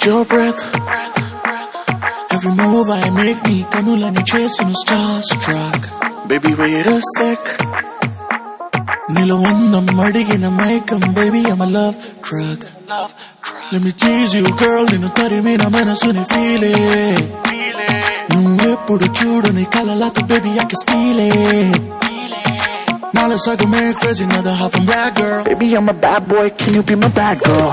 with your breath. Every move I make me kanulani chasing starstruck. Baby wait a sec. Nilo undam adigina maikam, baby I'm a love drug. Let me tease you girl, ninu tarimina manasuni feel it. Nungepudu chudani kalalata, baby I can steal it. Now let's go make crazy, another half from that girl. Baby I'm a bad boy, can you be my bad girl?